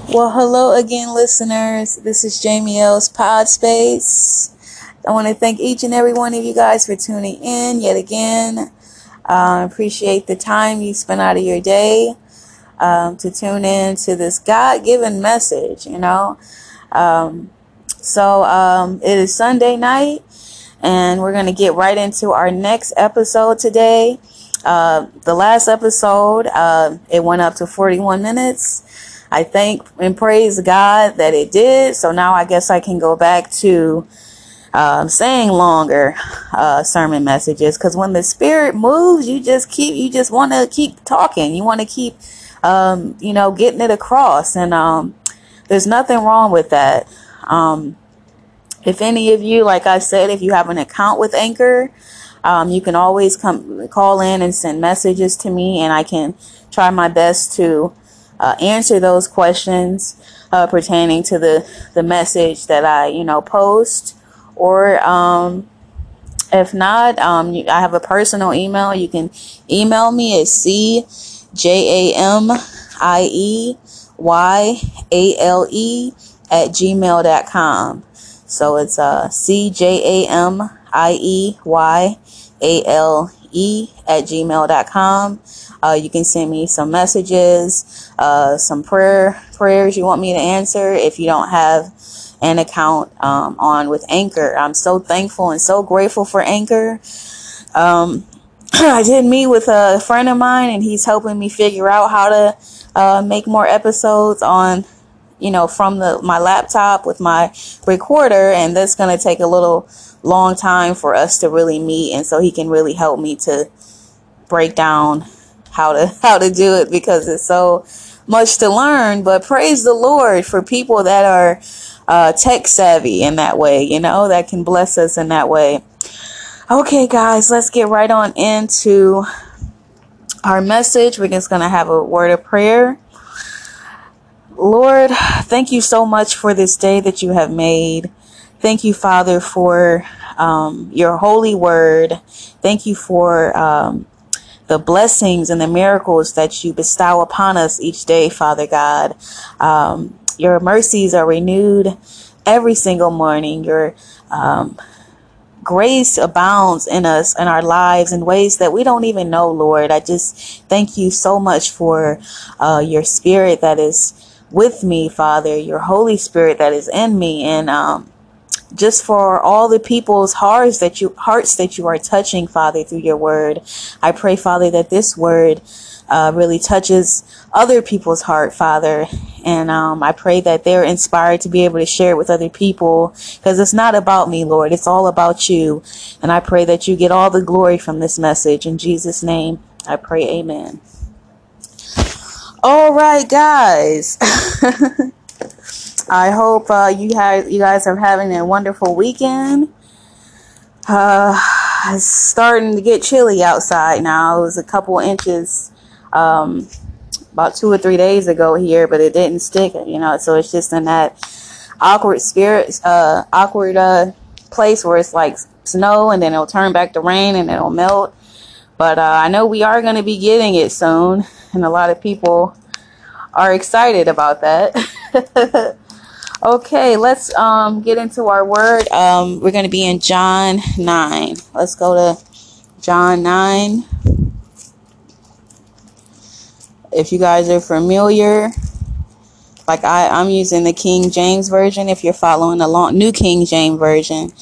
Well, hello again, listeners. This is Jamie L's Pod Space. I want to thank each and every one of you guys for tuning in yet again. Appreciate the time you spent out of your day to tune in to this God-given message, it is Sunday night, and we're going to get right into our next episode today. The last episode, it went up to 41 minutes. I thank and praise God that it did. So now I guess I can go back to saying longer sermon messages, because when the Spirit moves, you just want to keep talking. You want to keep, getting it across. And there's nothing wrong with that. If any of you, like I said, if you have an account with Anchor, you can always call in and send messages to me, and I can try my best to answer those questions pertaining to the message that I, post. Or if not, I have a personal email. You can email me at cjamieyale@gmail.com. So it's cjamieyale@gmail.com. You can send me some messages, some prayers you want me to answer if you don't have an account on with Anchor. I'm so thankful and so grateful for Anchor. I did meet with a friend of mine, and he's helping me figure out how to make more episodes on, from my laptop with my recorder, and that's going to take a little long time for us to really meet, and so he can really help me to break down how to do it, because it's so much to learn. But praise the Lord for people that are tech savvy in that way, that can bless us in that way. Okay, guys, let's get right on into our message. We're just going to have a word of prayer. Lord, thank you so much for this day that you have made. Thank you, Father, for your holy word. Thank you for the blessings and the miracles that you bestow upon us each day, Father God. Your mercies are renewed every single morning. Your grace abounds in us and our lives in ways that we don't even know, Lord. I just thank you so much for your Spirit that is with me, Father, your Holy Spirit that is in me, and just for all the people's hearts that you are touching, Father, through your word. I pray, Father, that this word really touches other people's heart, Father. And I pray that they're inspired to be able to share it with other people, because it's not about me, Lord. It's all about you. And I pray that you get all the glory from this message. In Jesus' name, I pray, amen. All right, guys. I hope you guys are having a wonderful weekend. It's starting to get chilly outside now. It was a couple inches about 2 or 3 days ago here, but it didn't stick, so it's just in that awkward place where it's like snow, and then it'll turn back to rain, and it'll melt. But I know we are going to be getting it soon, and a lot of people are excited about that. Okay, let's get into our word. We're going to be in John 9. Let's go to John 9. If you guys are familiar, like I'm using the King James Version. If you're following along, New King James Version.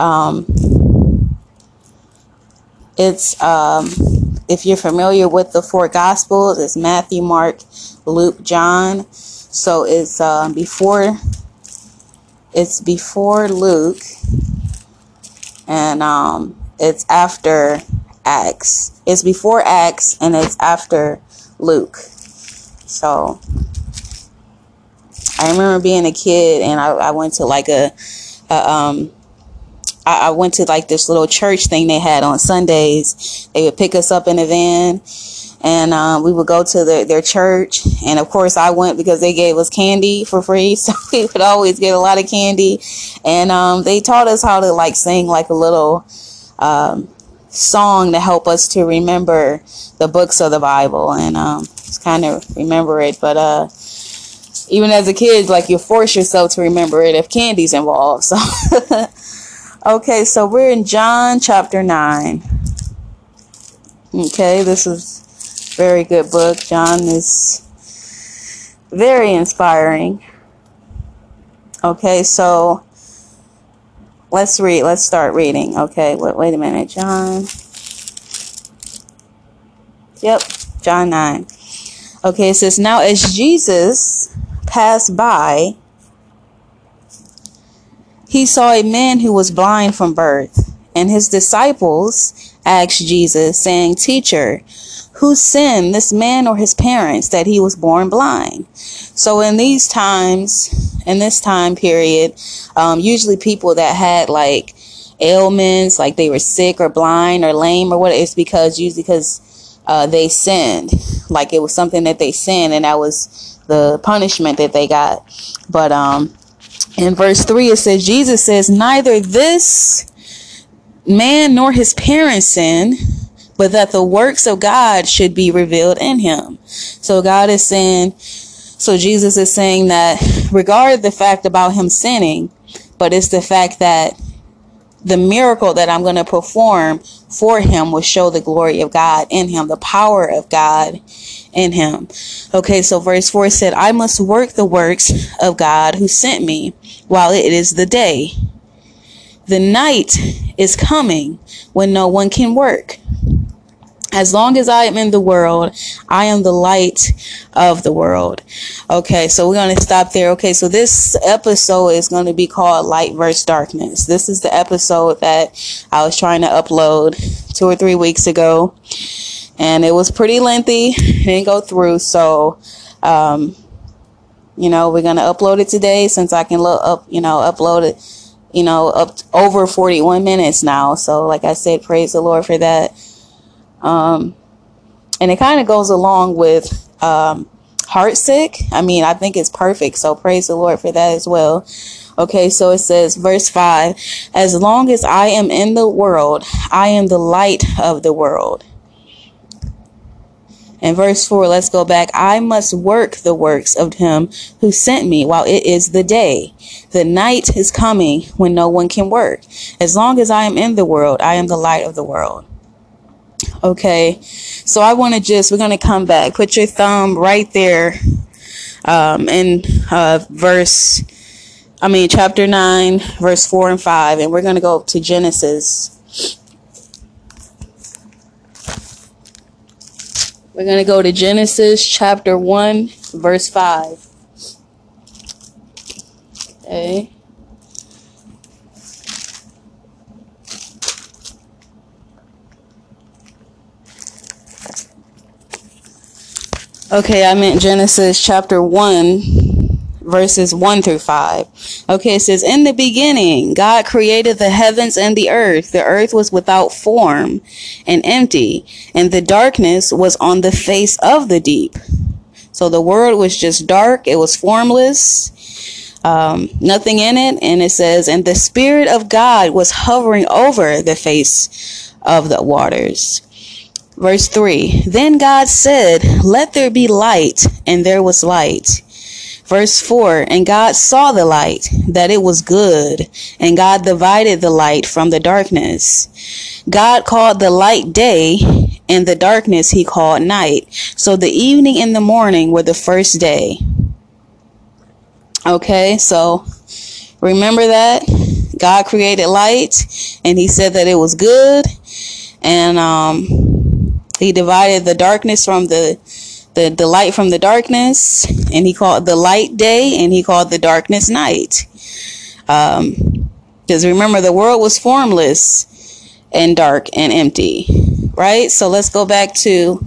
It's if you're familiar with the 4 Gospels, it's Matthew, Mark, Luke, John. So it's before Luke, and it's after Acts. It's before Acts, and it's after Luke. So I remember being a kid, and I went to like I went to like this little church thing they had on Sundays. They would pick us up in a van, and we would go to their church. And of course I went because they gave us candy for free, so we would always get a lot of candy. And they taught us how to like sing like a little song to help us to remember the books of the Bible, and just kind of remember it. But Even as a kid, like, you force yourself to remember it if candy's involved. So, okay, so we're in John chapter 9. Okay, this is a very good book. John is very inspiring. Okay, so let's read. Let's start reading. Okay, wait a minute. John. Yep, John 9. Okay, it says, now as Jesus passed by, he saw a man who was blind from birth, and his disciples asked Jesus, saying, Teacher, who sinned, this man or his parents, that he was born blind? So in this time period, usually people that had like ailments, like they were sick or blind or lame or what, it's usually because they sinned. Like it was something that they sinned, and that was the punishment that they got. But in verse 3, it says, Jesus says, neither this man nor his parents sinned, but that the works of God should be revealed in him. So Jesus is saying that regard the fact about him sinning, but it's the fact that the miracle that I'm going to perform for him will show the glory of God in him, the power of God in him. Okay, so verse 4 said, I must work the works of God who sent me while it is the day. The night is coming when no one can work. As long as I am in the world, I am the light of the world. Okay, so we're going to stop there. Okay, so this episode is going to be called Light vs. Darkness. This is the episode that I was trying to upload 2 or 3 weeks ago, and it was pretty lengthy. It didn't go through, so we're going to upload it today since I can upload it, up over 41 minutes now. So like I said, praise the Lord for that. And it kind of goes along with Heartsick. I mean, I think it's perfect. So praise the Lord for that as well. Okay, so it says, verse 5, as long as I am in the world, I am the light of the world. And verse 4, let's go back. I must work the works of him who sent me while it is the day. The night is coming when no one can work. As long as I am in the world, I am the light of the world. Okay, so we're going to come back. Put your thumb right there in chapter 9, verse 4 and 5, and we're going to go to Genesis. We're going to go to Genesis chapter 1, verse 5. Okay. Okay, I meant Genesis chapter 1, verses 1 through 5. Okay, it says, in the beginning, God created the heavens and the earth. The earth was without form and empty, and the darkness was on the face of the deep. So the world was just dark. It was formless, nothing in it. And it says, and the Spirit of God was hovering over the face of the waters. Verse 3, then God said, let there be light, and there was light. Verse 4, and God saw the light, that it was good, and God divided the light from the darkness. God called the light day, and the darkness he called night. So the evening and the morning were the first day. Okay, so remember that God created light, and he said that it was good, and he divided the darkness from the light from the darkness, and he called the light day, and he called the darkness night. Because remember, the world was formless and dark and empty, right? So let's go back to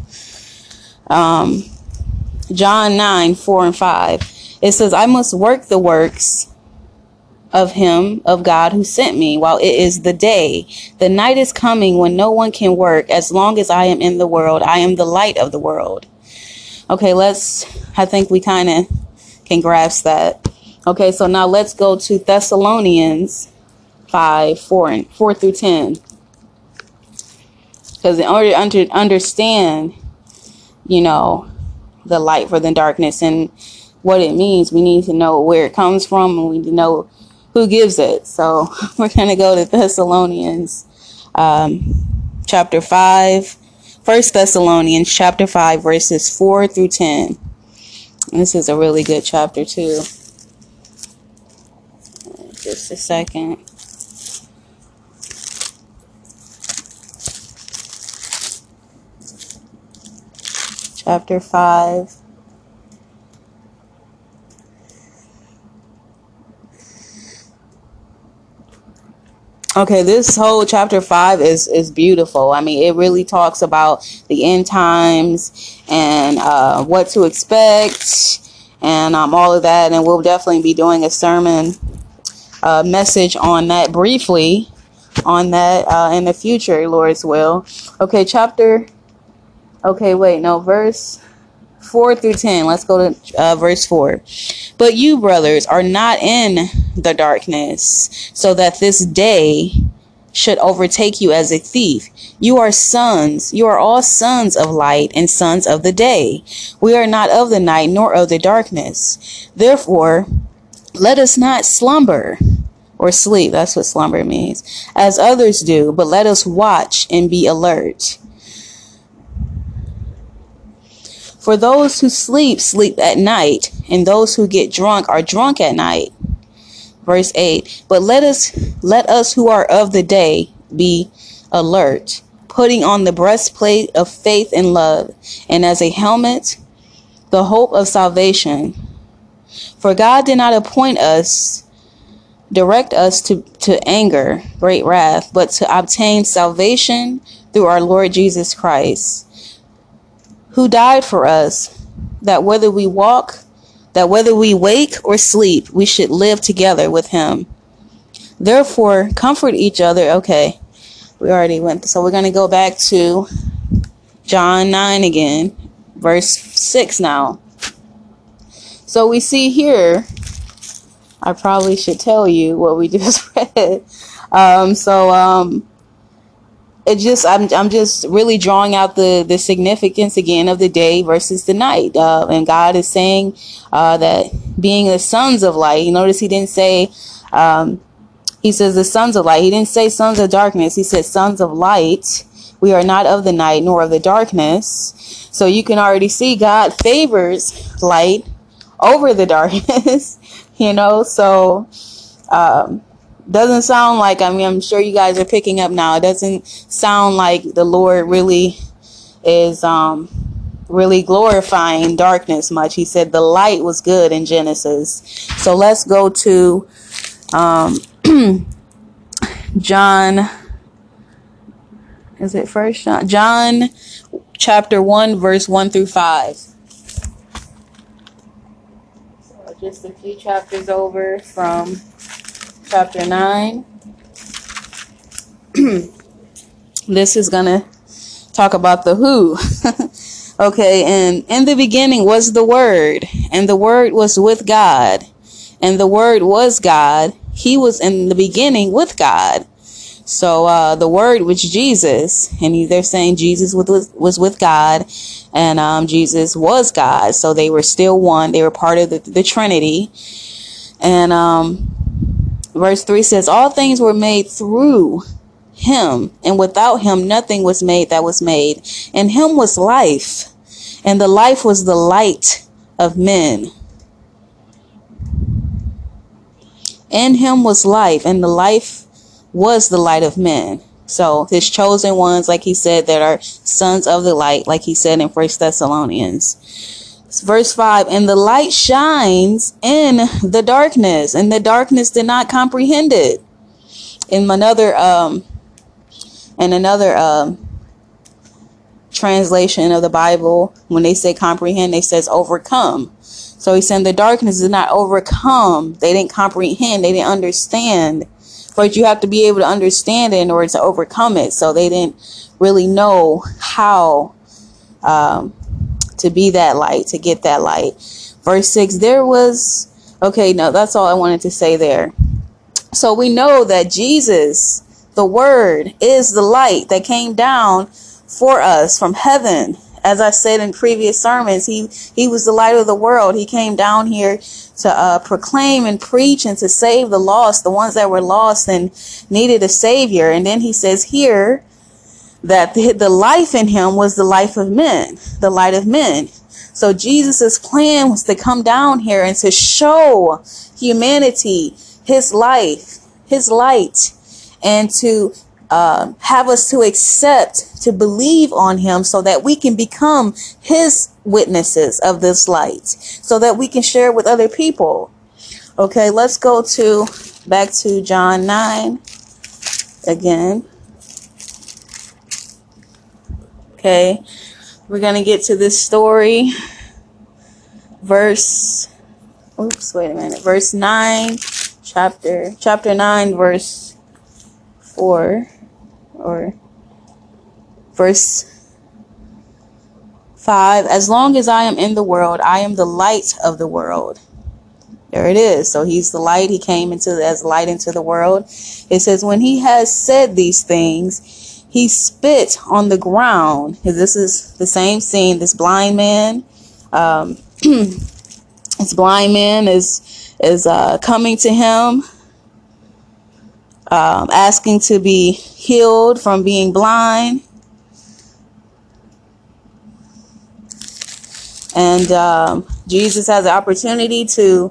John 9, 4 and 5. It says, I must work the works of him, of God who sent me, while it is the day. The night is coming when no one can work. As long as I am in the world, I am the light of the world. Okay, I think we kind of can grasp that. Okay, so now let's go to Thessalonians 5, 4 through 10. Because in order to understand, the light for the darkness, and what it means. We need to know where it comes from, and we need to know who gives it. So we're going to go to Thessalonians chapter 5. 1 Thessalonians chapter 5, verses 4 through 10. And this is a really good chapter too. Just a second. Chapter 5. Okay, this whole chapter 5 is beautiful. I mean, it really talks about the end times and what to expect and all of that. And we'll definitely be doing a sermon message on that briefly on that in the future, Lord's will. Okay, verse 4 through 10. Let's go to verse 4. But you, brothers, are not in the darkness, so that this day should overtake you as a thief. You are sons. You are all sons of light and sons of the day. We are not of the night nor of the darkness. Therefore, let us not slumber or sleep. That's what slumber means. As others do, but let us watch and be alert. For those who sleep, sleep at night, and those who get drunk are drunk at night. Verse 8. But let us who are of the day be alert, putting on the breastplate of faith and love, and as a helmet, the hope of salvation. For God did not direct us to anger, great wrath, but to obtain salvation through our Lord Jesus Christ, who died for us, that whether we wake or sleep, we should live together with him. Therefore, comfort each other. Okay, we already went. So we're going to go back to John 9 again, verse 6 now. So we see here, I probably should tell you what we just read. I'm just really drawing out the significance again of the day versus the night. And God is saying that being the sons of light, you notice he didn't say, he says the sons of light. He didn't say sons of darkness. He said sons of light. We are not of the night nor of the darkness. So you can already see God favors light over the darkness, so doesn't sound like, I'm sure you guys are picking up now. It doesn't sound like the Lord really is really glorifying darkness much. He said the light was good in Genesis. So let's go to John. Is it First John? John chapter 1, verse 1 through 5. So just a few chapters over from chapter 9. This is going to talk about the who. Okay, and in the beginning was the Word, and the Word was with God, and the Word was God. He was in the beginning with God. So the Word was Jesus, and they're saying Jesus was with God, and Jesus was God. So they were still one. They were part of the Trinity. And verse 3 says, all things were made through him, and without him nothing was made that was made. In him was life, and the life was the light of men. In him was life, and the life was the light of men. So his chosen ones, like he said, that are sons of the light, like he said in 1 Thessalonians. Verse 5, and the light shines in the darkness, and the darkness did not comprehend it. In another translation of the Bible, when they say comprehend, they says overcome. So he said the darkness did not overcome. They didn't comprehend. They didn't understand. But you have to be able to understand it in order to overcome it. So they didn't really know how to be that light, to get that light. Verse 6, that's all I wanted to say there. So we know that Jesus, the Word, is the light that came down for us from heaven as I said in previous sermons, he was the light of the world. He came down here to proclaim and preach and to save the lost, the ones that were lost and needed a savior. And then he says here that the life in him was the life of men, the light of men. So Jesus's plan was to come down here and to show humanity his life, his light, and to have us to accept, to believe on him so that we can become his witnesses of this light, so that we can share it with other people. Okay, let's go back to John 9 again. Okay, we're going to get to this story. Verse 9, chapter 9, verse 4, or verse 5. As long as I am in the world, I am the light of the world. There it is. So he's the light. He came as light into the world. It says, when he has said these things, he spit on the ground. This is the same scene. This blind man, this blind man is coming to him, asking to be healed from being blind. And Jesus has the opportunity to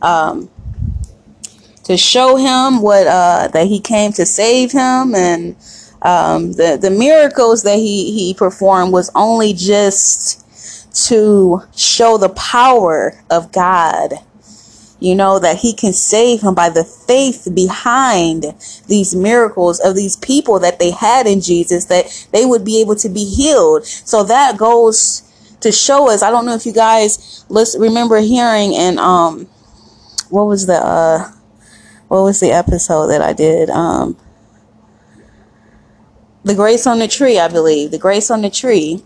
show him what that he came to save him, and the miracles that he performed was only just to show the power of God. You know, that he can save him by the faith behind these miracles of these people that they had in Jesus, that they would be able to be healed. So that goes to show us. I don't know if you guys remember hearing, and what was the episode that I did? The Grace on the Tree, I believe. The Grace on the Tree.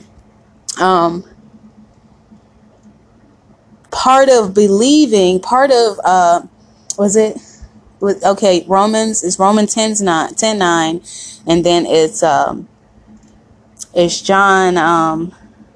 Part of believing, Romans 10:9, and then it's John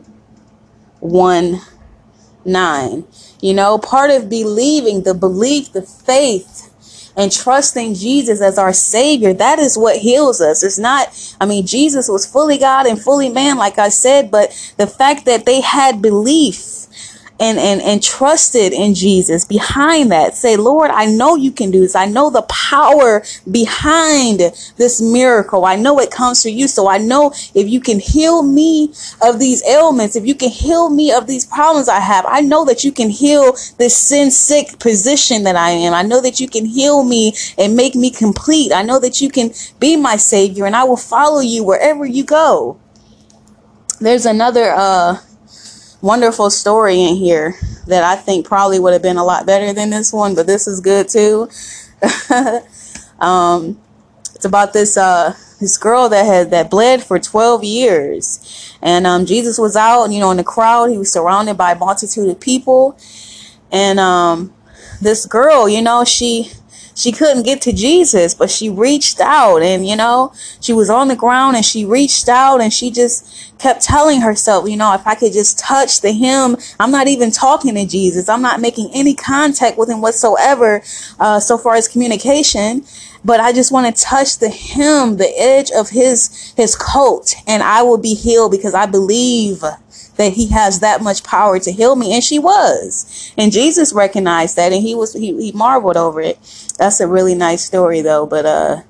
1:9. You know, part of believing, the belief, the faith, and trusting Jesus as our Savior, that is what heals us. It's not, Jesus was fully God and fully man, like I said, but the fact that they had belief and trusted in Jesus behind that, say, Lord, I know you can do this. I know the power behind this miracle. I know it comes from you. So I know if you can heal me of these ailments, if you can heal me of these problems I have, I know that you can heal this sin sick position that I am. I know that you can heal me and make me complete. I know that you can be my Savior, and I will follow you wherever you go. There's another wonderful story in here that I think probably would have been a lot better than this one, but this is good too. It's about this girl that bled for 12 years, and Jesus was out, in the crowd. He was surrounded by a multitude of people, and this girl, she couldn't get to Jesus, but she reached out, and, she was on the ground, and she reached out, and she just kept telling herself, if I could just touch the hem, I'm not even talking to Jesus. I'm not making any contact with him whatsoever, so far as communication, but I just want to touch the hem, the edge of his coat, and I will be healed, because I believe that he has that much power to heal me. And she was, and Jesus recognized that, and he marveled over it. That's a really nice story though, but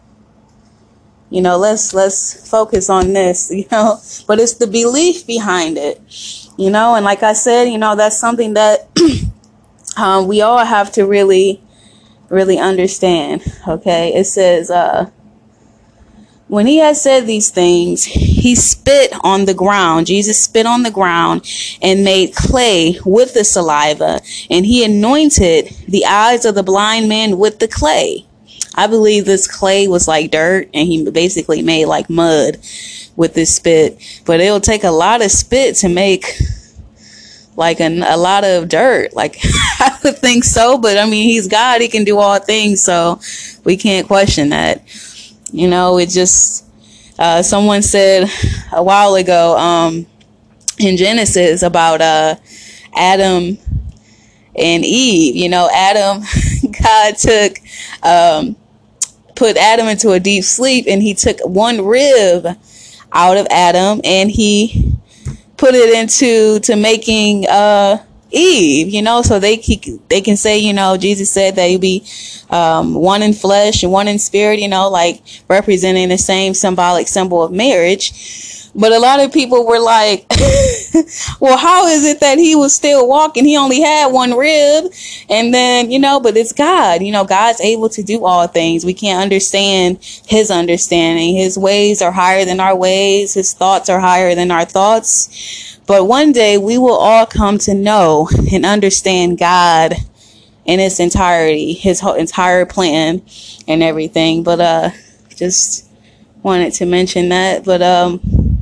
let's focus on this, but it's the belief behind it, and like I said, that's something that we all have to really, really understand. Okay, it says, when he had said these things, he spit on the ground. Jesus spit on the ground and made clay with the saliva, and he anointed the eyes of the blind man with the clay. I believe this clay was like dirt, and he basically made like mud with this spit. But it'll take a lot of spit to make like a lot of dirt. Like, I would think so, but he's God. He can do all things, so we can't question that. It just, someone said a while ago, in Genesis about Adam and Eve. You know, Adam, God took put Adam into a deep sleep, and he took one rib out of Adam and he put it into making Eve, you know, so they can say, you know, Jesus said that he'd be one in flesh and one in spirit, you know, like representing the same symbolic symbol of marriage. But a lot of people were like, well, how is it that he was still walking? He only had one rib. And then, you know, but it's God. You know, God's able to do all things. We can't understand his understanding. His ways are higher than our ways. His thoughts are higher than our thoughts. But one day we will all come to know and understand God in its entirety, his whole entire plan and everything. But just wanted to mention that. But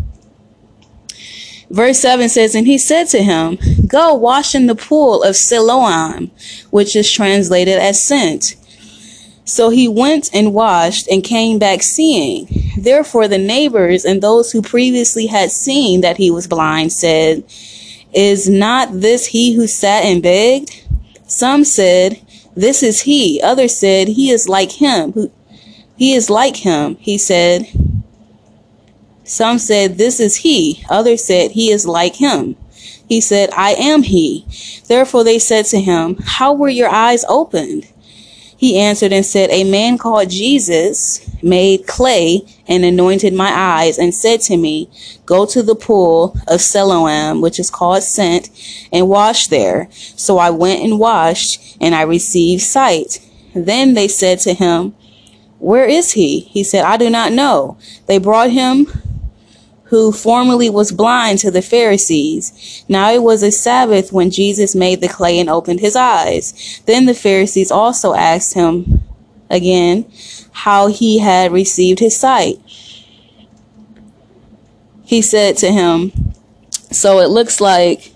Verse 7 says, and he said to him, go wash in the pool of Siloam, which is translated as sent. So he went and washed and came back seeing. Therefore the neighbors and those who previously had seen that he was blind said, is not this he who sat and begged? Some said, this is he. Others said, he is like him. He is like him. He said, some said, this is he. Others said, he is like him. He said, I am he. Therefore they said to him, how were your eyes opened? He answered and said, a man called Jesus made clay and anointed my eyes and said to me, go to the pool of Siloam, which is called Sent, and wash there. So I went and washed, and I received sight. Then they said to him, where is he? He said, I do not know. They brought him who formerly was blind to the Pharisees. Now it was a Sabbath when Jesus made the clay and opened his eyes. Then the Pharisees also asked him again how he had received his sight. He said to him, so it looks like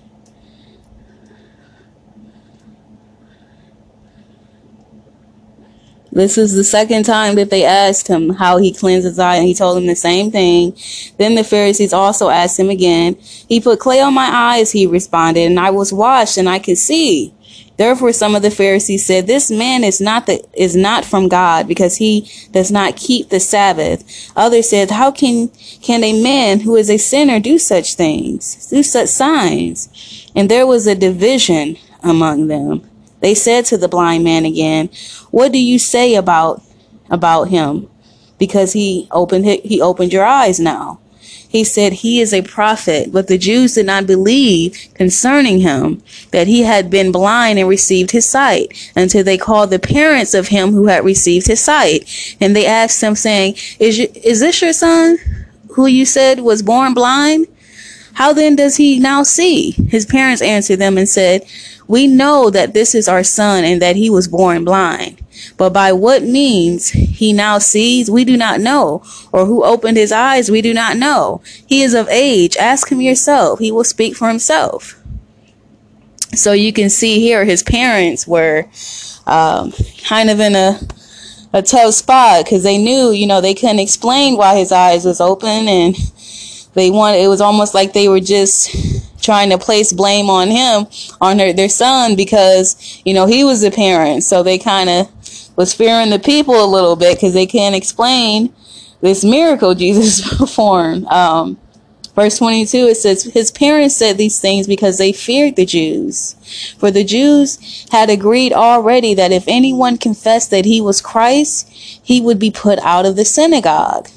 this is the second time that they asked him how he cleansed his eye, and he told them the same thing. Then the Pharisees also asked him again. He put clay on my eyes, he responded, and I was washed, and I could see. Therefore some of the Pharisees said, this man is not from God, because he does not keep the Sabbath. Others said, how can a man who is a sinner do such things, do such signs? And there was a division among them. They said to the blind man again, what do you say about him? Because he opened your eyes now. He said, he is a prophet. But the Jews did not believe concerning him that he had been blind and received his sight, until they called the parents of him who had received his sight. And they asked him, saying, is this your son, who you said was born blind? How then does he now see? His parents answered them and said, we know that this is our son and that he was born blind. But by what means he now sees, we do not know. Or who opened his eyes, we do not know. He is of age. Ask him yourself. He will speak for himself. So you can see here his parents were kind of in a tough spot, because they knew, you know, they couldn't explain why his eyes was open, and it was almost like they were just trying to place blame on him, on their son, because, you know, he was the parent. So they kind of was fearing the people a little bit, because they can't explain this miracle Jesus performed. Verse 22, it says, his parents said these things because they feared the Jews. For the Jews had agreed already that if anyone confessed that he was Christ, he would be put out of the synagogue.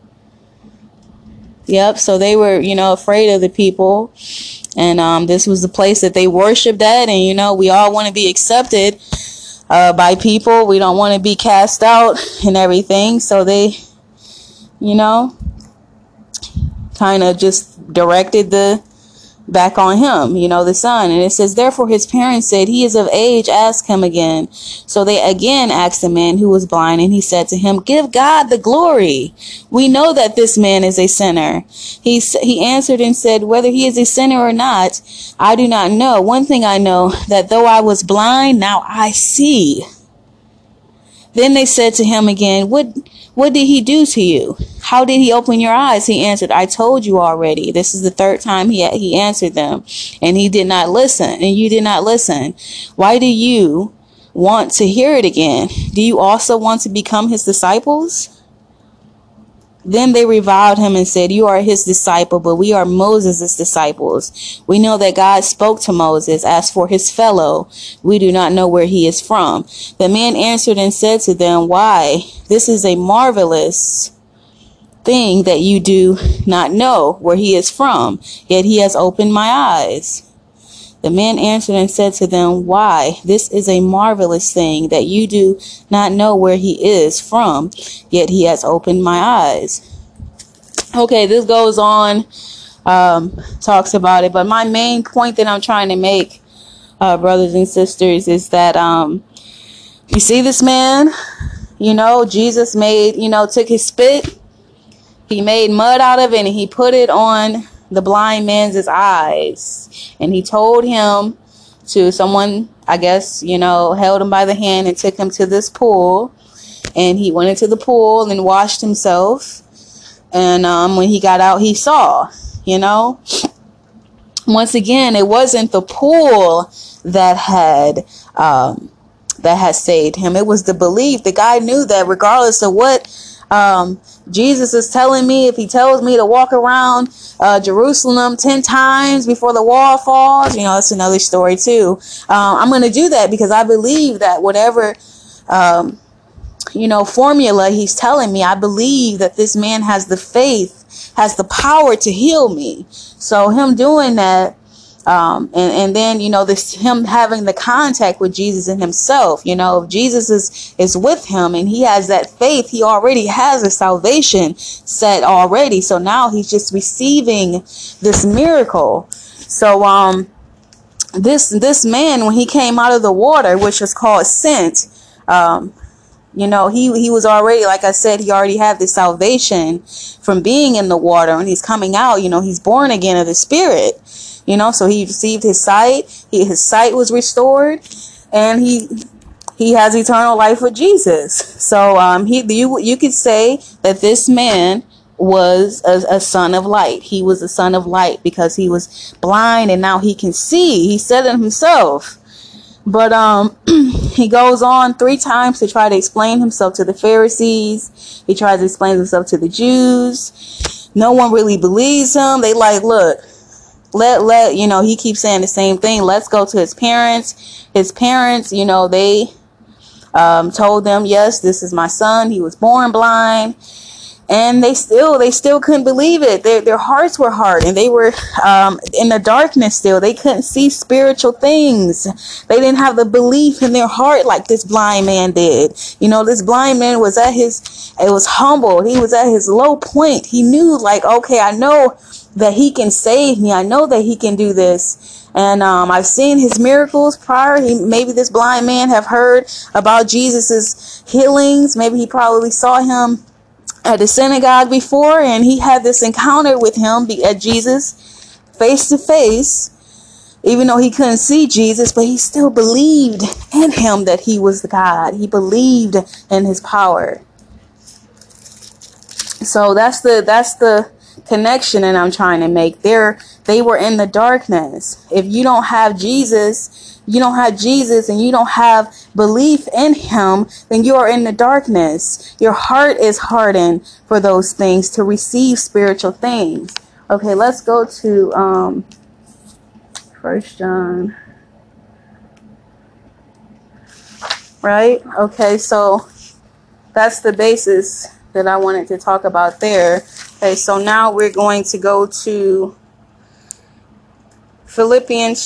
Yep, so they were, you know, afraid of the people. And this was the place that they worshipped at. And, you know, we all want to be accepted by people. We don't want to be cast out and everything. So they, you know, kind of just directed back on him, you know, the son. And it says, therefore his parents said, he is of age, ask him again. So they again asked the man who was blind, and he said to him, give God the glory. We know that this man is a sinner. He answered and said, whether he is a sinner or not, I do not know. One thing I know, that though I was blind, now I see. Then they said to him again, what did he do to you? How did he open your eyes? He answered, I told you already. This is the third time he answered them, and he did not listen, and you did not listen. Why do you want to hear it again? Do you also want to become his disciples? Then they reviled him and said, you are his disciple, but we are Moses' disciples. We know that God spoke to Moses. As for his fellow, we do not know where he is from. The man answered and said to them, why, this is a marvelous thing that you do not know where he is from, yet he has opened my eyes. The man answered and said to them, why, this is a marvelous thing that you do not know where he is from, yet he has opened my eyes. Okay, this goes on, talks about it, but my main point that I'm trying to make, brothers and sisters, is that you see this man, Jesus took his spit, he made mud out of it, and he put it on the blind man's eyes. And he told him to someone, I guess, held him by the hand and took him to this pool. And he went into the pool and washed himself. And when he got out, he saw, Once again, it wasn't the pool that had saved him. It was the belief. The guy knew that regardless of what Jesus is telling me, if he tells me to walk around Jerusalem 10 times before the wall falls, that's another story too. I'm going to do that because I believe that whatever, formula he's telling me, I believe that this man has the faith, has the power to heal me. So him doing that, and then, this him having the contact with Jesus and himself, if Jesus is with him and he has that faith, he already has a salvation set already. So now he's just receiving this miracle. So, this man, when he came out of the water, which is called scent, he was already, like I said, he already had this salvation from being in the water. When he's coming out, he's born again of the Spirit. So he received his sight. His sight was restored, and he has eternal life with Jesus. So you could say that this man was a son of light. He was a son of light because he was blind and now he can see. He said it himself. But he goes on 3 times to try to explain himself to the Pharisees. He tries to explain himself to the Jews. No one really believes him. They look. He keeps saying the same thing. Let's go to his parents. His parents, they told them, yes, this is my son. He was born blind. And they still couldn't believe it. Their hearts were hard, and they were in the darkness still. They couldn't see spiritual things. They didn't have the belief in their heart like this blind man did. This blind man was was humble. He was at his low point. He knew, okay, I know that he can save me. I know that he can do this. And I've seen his miracles prior. Maybe this blind man have heard about Jesus's healings. Maybe he probably saw him at the synagogue before, and he had this encounter with him at Jesus face to face, even though he couldn't see Jesus, but he still believed in him that he was the God. He believed in his power. So that's the connection that I'm trying to make. They were in the darkness. If you don't have Jesus, and you don't have belief in him, then you are in the darkness. Your heart is hardened for those things, to receive spiritual things. Okay, let's go to 1 John. Right? Okay, so that's the basis that I wanted to talk about there. Okay, so now we're going to go to Philippians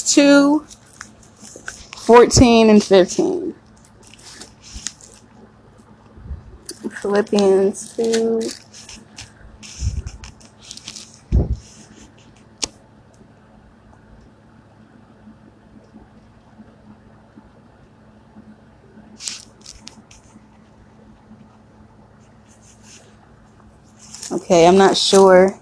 2:14 and 15. Philippians 2. Okay, I'm not sure.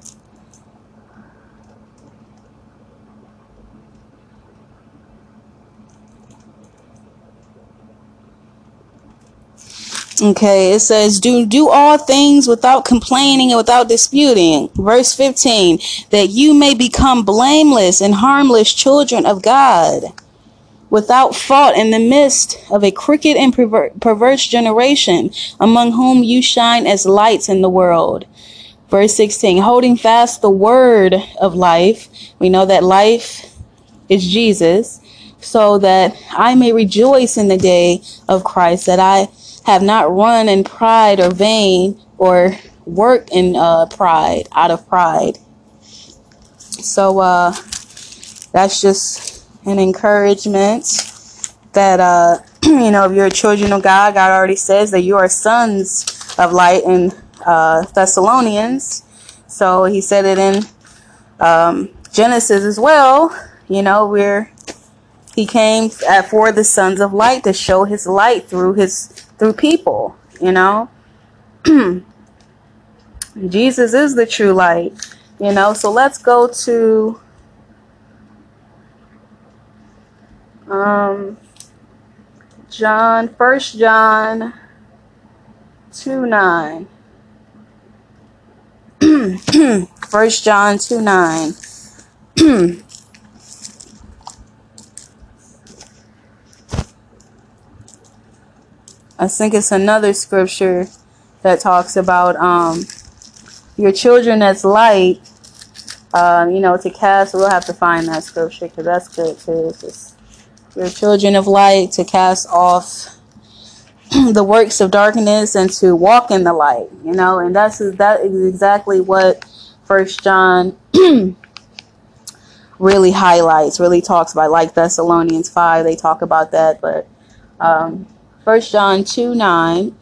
Okay, it says, do all things without complaining and without disputing. Verse 15, that you may become blameless and harmless children of God, without fault in the midst of a crooked and perverse generation, among whom you shine as lights in the world. Verse 16, holding fast the word of life. We know that life is Jesus, so that I may rejoice in the day of Christ, that I have not run in pride or vain or worked in pride, out of pride. So that's just an encouragement that, if you're children of God, God already says that you are sons of light in Thessalonians. So he said it in Genesis as well. He came for the sons of light to show his light through people. Jesus is the true light. So let's go to First John 2:9. 1 John 2:9. I think it's another scripture that talks about your children as light. To cast. We'll have to find that scripture because that's good too. It's just your children of light, to cast off the works of darkness and to walk in the light. And that is exactly what First John really highlights, really talks about, like Thessalonians 5, they talk about that. But 1 John 2:9.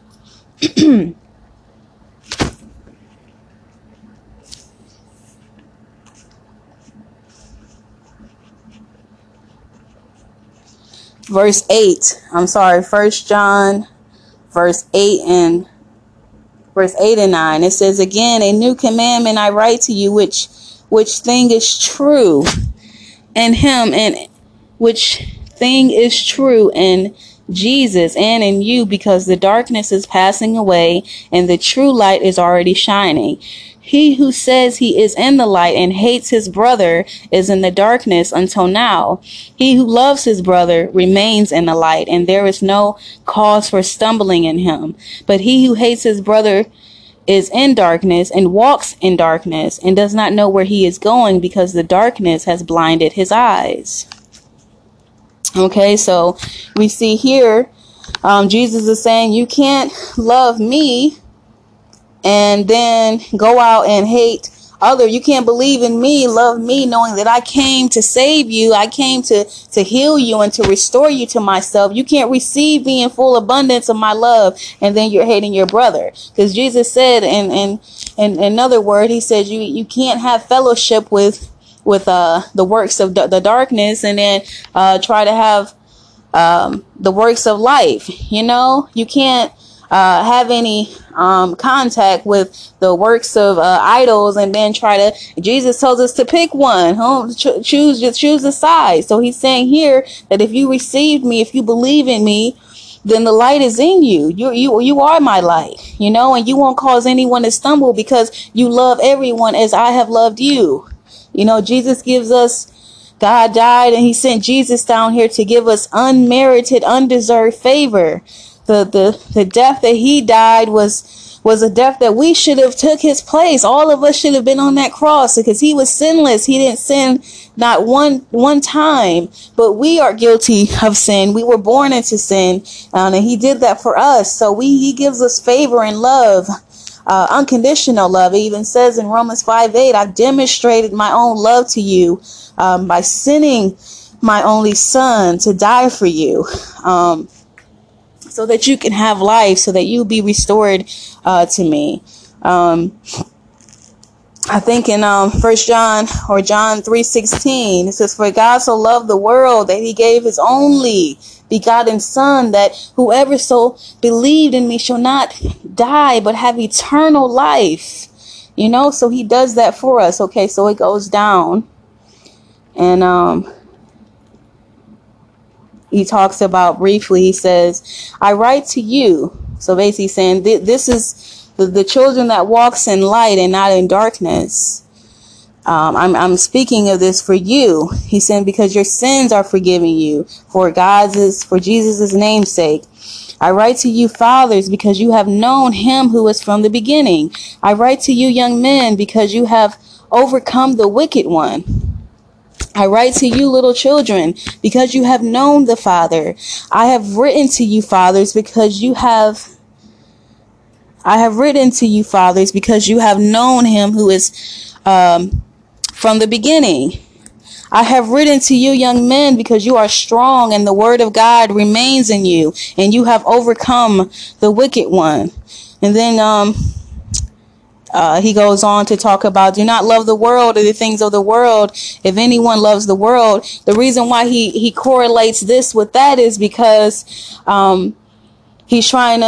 Verse 8. I'm sorry, 1 John verse 8 and 9. It says, again, a new commandment I write to you, which thing is true in him, and which thing is true in Jesus and in you, because the darkness is passing away and the true light is already shining. He who says he is in the light and hates his brother is in the darkness until now. He who loves his brother remains in the light, and there is no cause for stumbling in him. But he who hates his brother is in darkness and walks in darkness and does not know where he is going, because the darkness has blinded his eyes. Okay, so we see here, Jesus is saying, you can't love me and then go out and hate you can't believe in me, love me, knowing that I came to save you. I came to heal you and to restore you to myself. You can't receive me in full abundance of my love, and then you're hating your brother. Because Jesus said, in another word, he said, you can't have fellowship with the works of the darkness and then try to have the works of life. You can't have any contact with the works of idols and then try to. Jesus tells us to pick one. Choose a side. So he's saying here that if you received me, if you believe in me, then the light is in you. You are my light, and you won't cause anyone to stumble because you love everyone as I have loved you. Jesus gives us. God died and he sent Jesus down here to give us unmerited, undeserved favor. The death that he died was a death that we should have took his place. All of us should have been on that cross because he was sinless. He didn't sin not one time, but we are guilty of sin. We were born into sin, and he did that for us. So he gives us favor and love. Unconditional love. It even says in Romans 5:8, I've demonstrated my own love to you by sending my only son to die for you, so that you can have life, so that you'll be restored to me. I think in 1 John or John 3:16, it says, for God so loved the world that he gave his only begotten son, that whoever so believed in me shall not die but have eternal life. So he does that for us. Okay, so it goes down, and he talks about briefly, he says, I write to you So basically saying this is the children that walks in light and not in darkness. I'm speaking of this for you. He's saying because your sins are forgiven you for Jesus' name's sake. I write to you, fathers, because you have known him who is from the beginning. I write to you, young men, because you have overcome the wicked one. I write to you, little children, because you have known the Father. I have written to you, fathers, because you have known him who is from the beginning. I have written to you, young men, because you are strong and the word of God remains in you, and you have overcome the wicked one. And then he goes on to talk about, do not love the world or the things of the world. If anyone loves the world, the reason why he correlates this with that is because he's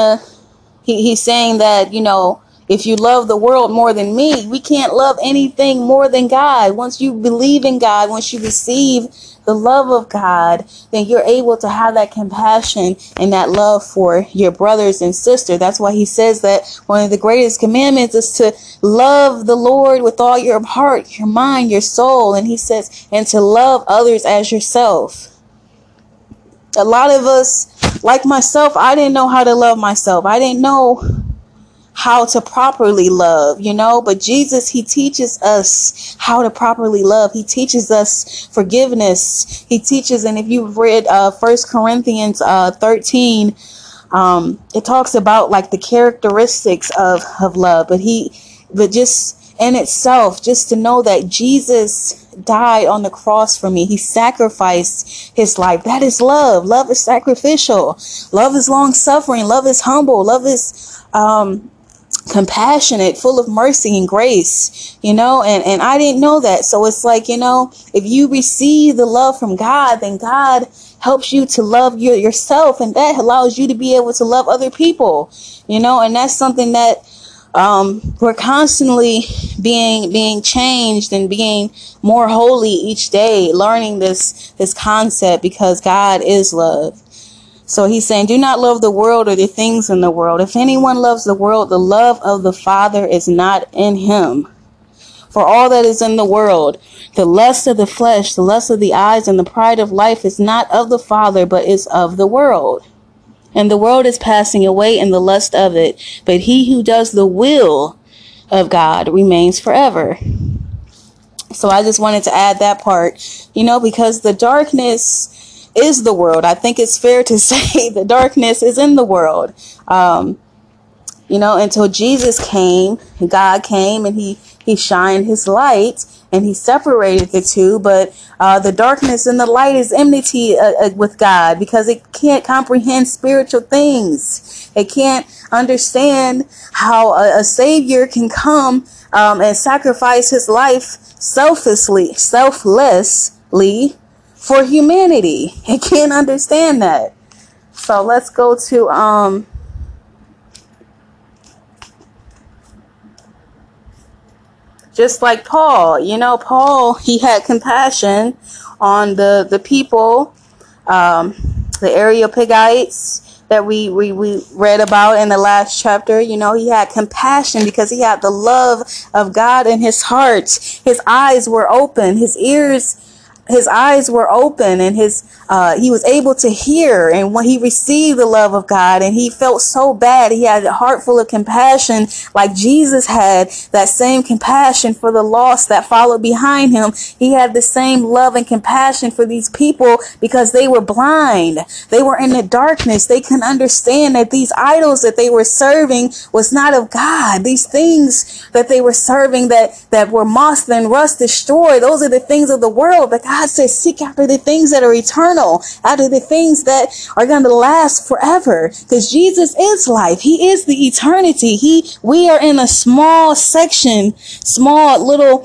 saying that, if you love the world more than me, we can't love anything more than God. Once you believe in God, once you receive the love of God, then you're able to have that compassion and that love for your brothers and sisters. That's why he says that one of the greatest commandments is to love the Lord with all your heart, your mind, your soul. And he says, and to love others as yourself. A lot of us, like myself, I didn't know how to love myself. I didn't know how to properly love, but Jesus, he teaches us how to properly love. He teaches us forgiveness. He teaches, and if you've read 1 Corinthians 13, it talks about like the characteristics of love, but just in itself, just to know that Jesus died on the cross for me. He sacrificed his life. That is love. Love is sacrificial. Love is long suffering. Love is humble. Love is compassionate, full of mercy and grace, and I didn't know that. So it's like, if you receive the love from God, then God helps you to love yourself, and that allows you to be able to love other people, and that's something that we're constantly being changed and being more holy each day, learning this concept, because God is love. So he's saying, do not love the world or the things in the world. If anyone loves the world, the love of the Father is not in him. For all that is in the world, the lust of the flesh, the lust of the eyes, and the pride of life is not of the Father, but is of the world. And the world is passing away in the lust of it, but he who does the will of God remains forever. So I just wanted to add that part, because the darkness is the world. I think it's fair to say the darkness is in the world. Until Jesus came, God came, and he shined his light, and he separated the two. But the darkness and the light is enmity with God, because it can't comprehend spiritual things. It can't understand how a savior can come and sacrifice his life selflessly for humanity. It can't understand that. So let's go to just like Paul. Paul, he had compassion on the people, the Areopagites that we read about in the last chapter. He had compassion because he had the love of God in his heart. His eyes were open, his eyes were open, and he was able to hear. And when he received the love of God, and he felt so bad, he had a heart full of compassion, like Jesus had that same compassion for the lost that followed behind him. He had the same love and compassion for these people because they were blind. They were in the darkness. They couldn't understand that these idols that they were serving was not of God. These things that they were serving that were moth and rust destroyed, those are the things of the world. But God says, seek after the things that are eternal, after the things that are going to last forever, because Jesus is life. He is the eternity. We are in a small section, small little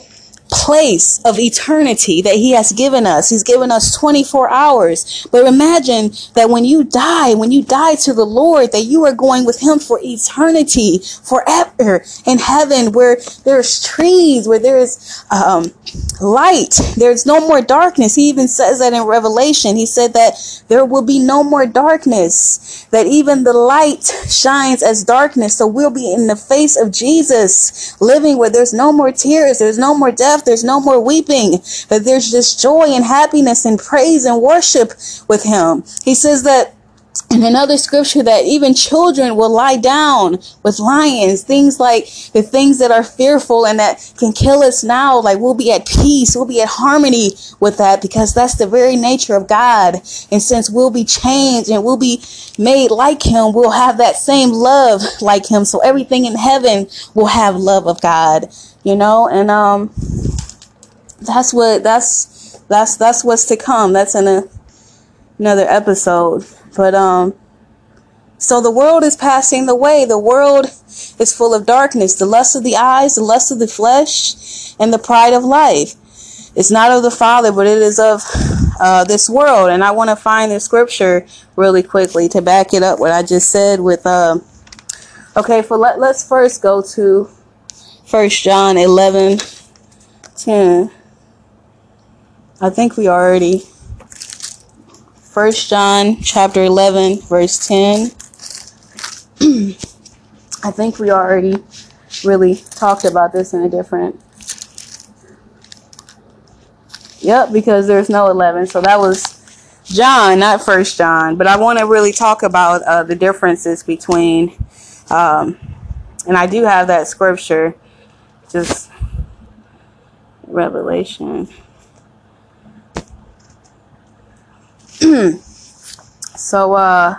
place of eternity that he has given us. He's given us 24 hours. But imagine that when you die to the Lord, that you are going with him for eternity, forever in heaven, where there's trees, where there's light. There's no more darkness. He even says that in Revelation. He said that there will be no more darkness, that even the light shines as darkness. So we'll be in the face of Jesus, living where there's no more tears, there's no more death, there's no more weeping, but there's just joy and happiness and praise and worship with him. He says that in another scripture that even children will lie down with lions, things like the things that are fearful and that can kill us now, like we'll be at peace, we'll be at harmony with that, because that's the very nature of God. And since we'll be changed and we'll be made like him, we'll have that same love like him. So everything in heaven will have love of God, you know, and that's what's to come. That's in another episode. But so the world is passing away. The world is full of darkness, the lust of the eyes, the lust of the flesh, and the pride of life. It's not of the Father, but it is of this world. And I want to find the scripture really quickly to back it up what I just said with okay, let's first go to 1 John 11:10. I think we already 1 John chapter 11 verse 10. I think we already really talked about this in a different. Yep, because there's no 11. So that was John, not 1 John. But I want to really talk about the differences between, and I do have that scripture, just Revelation. So,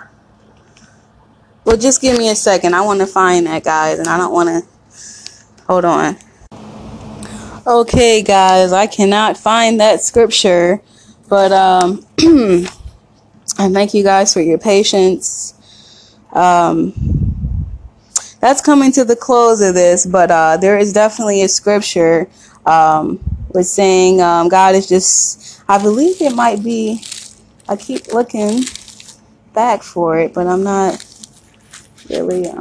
well, just give me a second. I want to find that, guys, and I don't want to, hold on. Okay, guys, I cannot find that scripture, but, I thank you guys for your patience. That's coming to the close of this, but, there is definitely a scripture, with saying, God is just, I believe it might be, I keep looking back for it, but I'm not really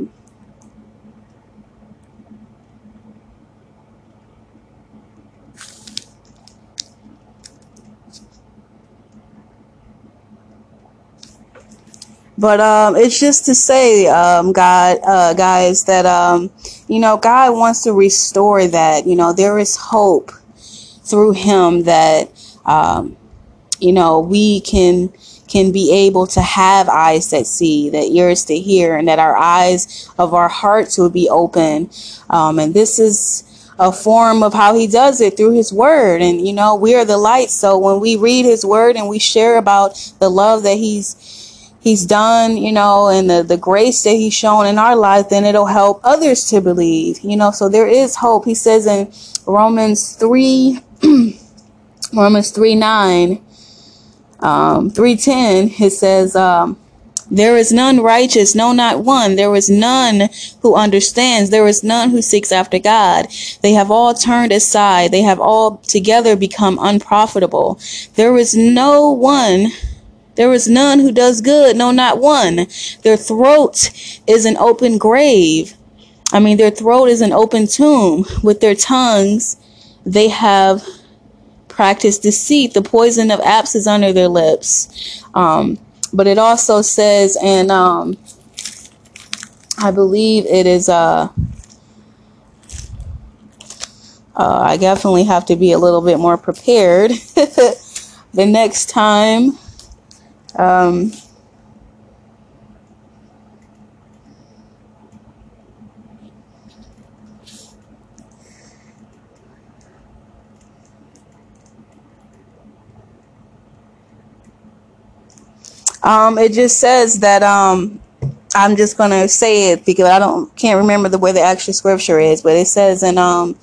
but it's just to say, guys, that you know, God wants to restore that. You know, there is hope through him that you know, we can be able to have eyes that see, that ears to hear, and that our eyes of our hearts will be open. And this is a form of how he does it through his word. And, you know, we are the light. So when we read his word and we share about the love that he's done, you know, and the grace that he's shown in our life, then it'll help others to believe, you know. So there is hope. He says in Romans 3:9, 3:10, it says, there is none righteous, no, not one. There is none who understands. There is none who seeks after God. They have all turned aside. They have all together become unprofitable. There is none who does good, no, not one. Their throat is an open grave. Their throat is an open tomb. With their tongues, they have practiced deceit. The poison of apes is under their lips. But it also says, and I believe it is, I definitely have to be a little bit more prepared the next time. It just says that, I'm just going to say it because can't remember where the actual scripture is, but it says in,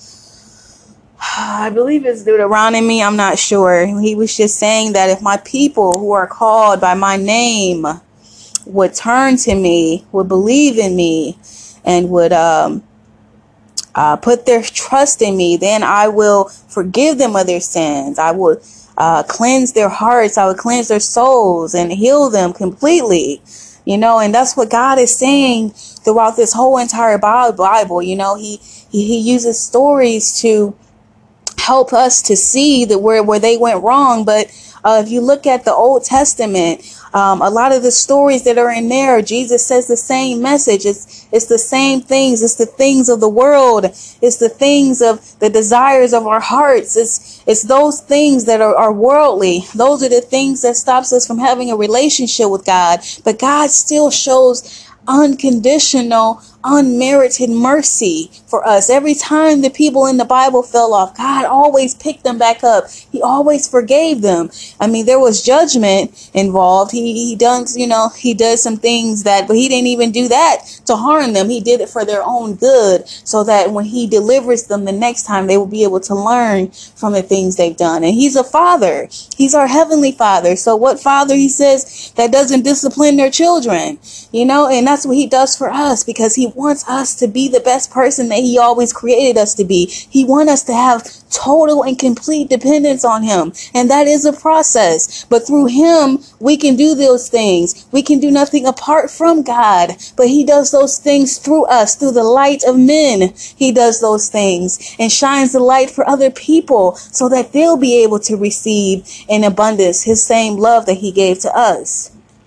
I believe it's Deuteronomy. I'm not sure. He was just saying that if my people who are called by my name would turn to me, would believe in me, and would, put their trust in me, then I will forgive them of their sins. I will cleanse their hearts. I will cleanse their souls and heal them completely. And that's what God is saying throughout this whole entire Bible. He uses stories to help us to see that where they went wrong. But if you look at the Old Testament, a lot of the stories that are in there, Jesus says the same message. It's the same things. It's the things of the world. It's the things of the desires of our hearts. It's those things that are worldly. Those are the things that stops us from having a relationship with God. But God still shows unconditional, unmerited mercy for us. Every time the people in the Bible fell off, God always picked them back up. He always forgave them. I mean, there was judgment involved. He does some things but he didn't even do that to harm them. He did it for their own good, so that when he delivers them the next time, they will be able to learn from the things they've done. And he's a father. He's our heavenly father. So what father, he says, that doesn't discipline their children, and that's what he does for us, because he wants us to be the best person that he always created us to be. He wants us to have total and complete dependence on him. And that is a process. But through him, we can do those things. We can do nothing apart from God. But he does those things through us, through the light of men. He does those things and shines the light for other people, so that they'll be able to receive in abundance his same love that he gave to us.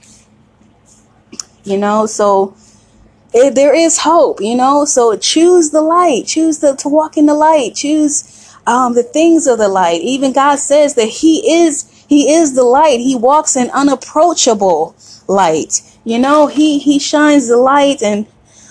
So there is hope, so choose the light, choose to walk in the light, choose the things of the light. Even God says that he is the light. He walks in unapproachable light. He shines the light and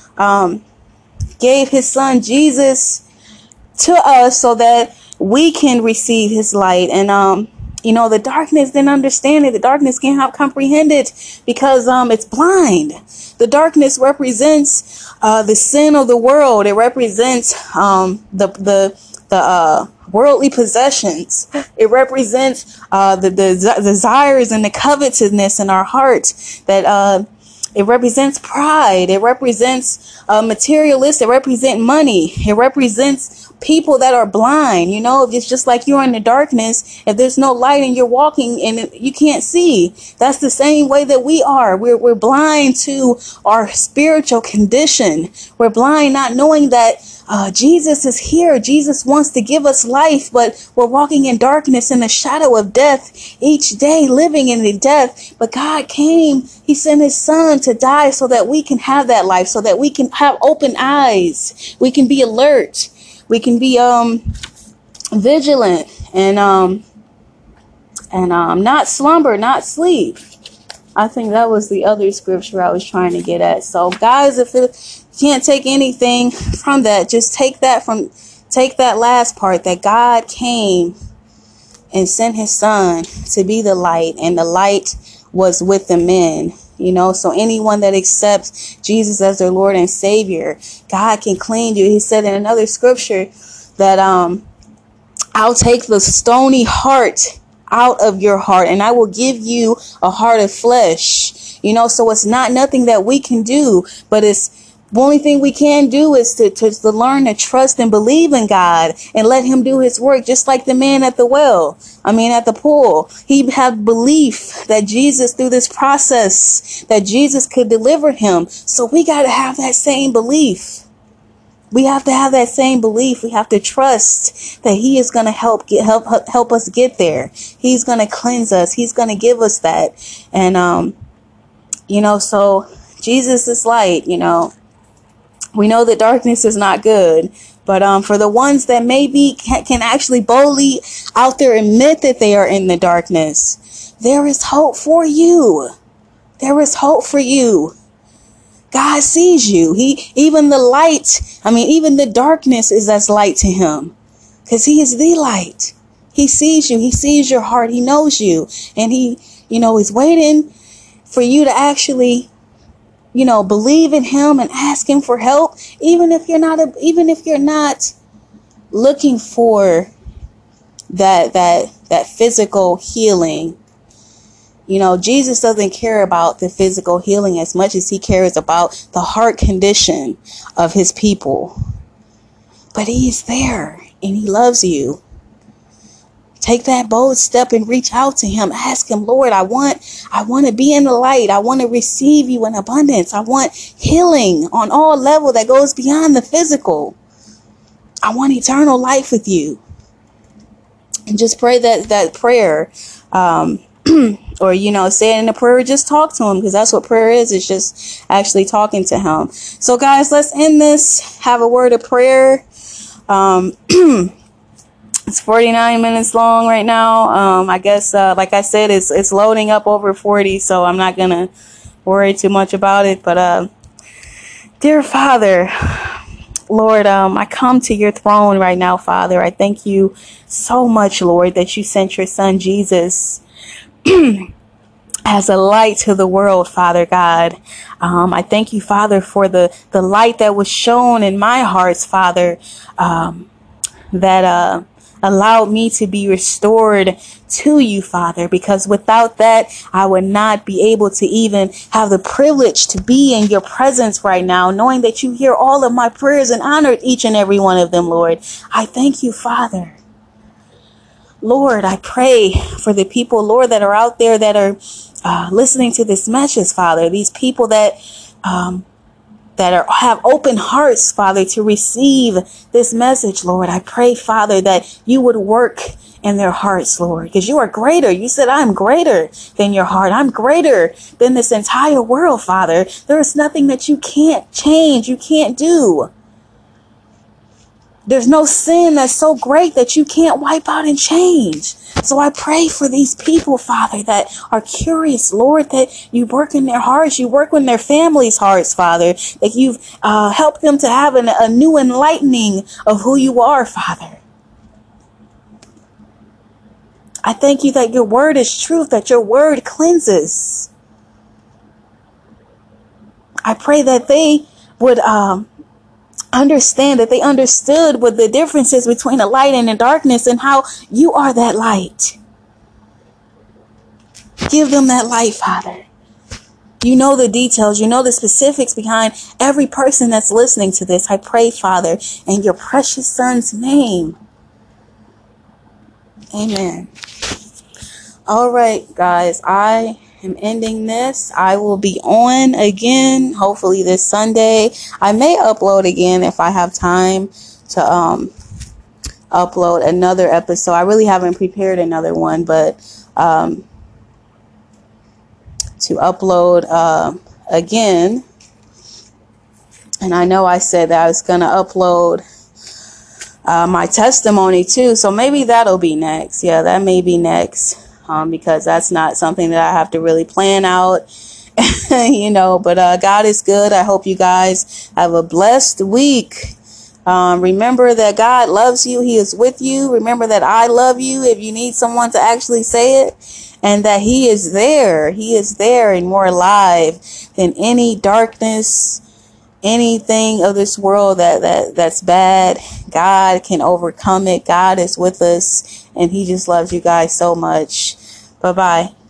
gave his son Jesus to us so that we can receive his light. And the darkness didn't understand it. The darkness can't comprehend it because it's blind. The darkness represents the sin of the world. It represents the worldly possessions. It represents the desires and the covetousness in our hearts. That it represents pride. It represents materialist. It represents money. It represents people that are blind. If it's just like you're in the darkness, if there's no light and you're walking and you can't see, that's the same way that we are. We're blind to our spiritual condition. We're blind not knowing that Jesus is here. Jesus wants to give us life, but we're walking in darkness in the shadow of death each day, living in the death. But God came, he sent his son to die so that we can have that life, so that we can have open eyes. We can be alert. We can be vigilant and not slumber, not sleep. I think that was the other scripture I was trying to get at. So guys, if you can't take anything from that, just take that last part, that God came and sent his son to be the light, and the light was with the men. So anyone that accepts Jesus as their Lord and Savior, God can clean you. He said in another scripture that I'll take the stony heart out of your heart, and I will give you a heart of flesh. So it's not nothing that we can do, but it's the only thing we can do is to learn to trust and believe in God and let him do his work, just like the man at the pool. He had belief that Jesus, through this process, that Jesus could deliver him. So we got to have that same belief. We have to have that same belief. We have to trust that he is going to help us get there. He's going to cleanse us. He's going to give us that. And, so Jesus is light, We know that darkness is not good, but for the ones that maybe can actually boldly out there admit that they are in the darkness, there is hope for you. There is hope for you. God sees you. Even the darkness is as light to him, because he is the light. He sees you. He sees your heart. He knows you, and he, is waiting for you to actually believe in him and ask him for help, even if you're not looking for that physical healing. Jesus doesn't care about the physical healing as much as he cares about the heart condition of his people. but he is there and he loves you. Take that bold step and reach out to him. Ask him, Lord, I want to be in the light. I want to receive you in abundance. I want healing on all level that goes beyond the physical. I want eternal life with you. And just pray that prayer. Or, say it in a prayer, just talk to him, because that's what prayer is. It's just actually talking to him. So guys, let's end this. Have a word of prayer. It's 49 minutes long right now. I guess, like I said, it's loading up over 40, so I'm not going to worry too much about it. But, dear Father, Lord, I come to your throne right now, Father. I thank you so much, Lord, that you sent your son, Jesus, as a light to the world, Father God. I thank you, Father, for the light that was shown in my heart, Father, that allowed me to be restored to you, Father, because without that, I would not be able to even have the privilege to be in your presence right now, knowing that you hear all of my prayers and honor each and every one of them, Lord. I thank you, Father. Lord, I pray for the people, Lord, that are out there that are listening to this message, Father. These people that have open hearts, Father, to receive this message, Lord. I pray, Father, that you would work in their hearts, Lord, because you are greater. You said, I'm greater than your heart. I'm greater than this entire world, Father. There is nothing that you can't change. You can't do. There's no sin that's so great that you can't wipe out and change. So I pray for these people, Father, that are curious, Lord, that you work in their hearts. You work in their families' hearts, Father, that you've helped them to have a new enlightening of who you are, Father. I thank you that your word is truth, that your word cleanses. I pray that they would understand, that they understood what the difference is between the light and the darkness, and how you are that light. Give them that light, Father. You know the details. You know the specifics behind every person that's listening to this. I pray, Father, in your precious son's name. Amen. All right, guys, I am ending this. I will be on again, hopefully this Sunday. I may upload again if I have time to upload another episode. I really haven't prepared another one, but to upload again. And I know I said that I was going to upload my testimony too, so maybe that'll be next. Yeah, that may be next, because that's not something that I have to really plan out. But God is good. I hope you guys have a blessed week. Remember that God loves you. He is with you. Remember that I love you, if you need someone to actually say it, and that he is there. He is there and more alive than any darkness, anything of this world that's bad. God can overcome it. God is with us, and he just loves you guys so much. Bye-bye.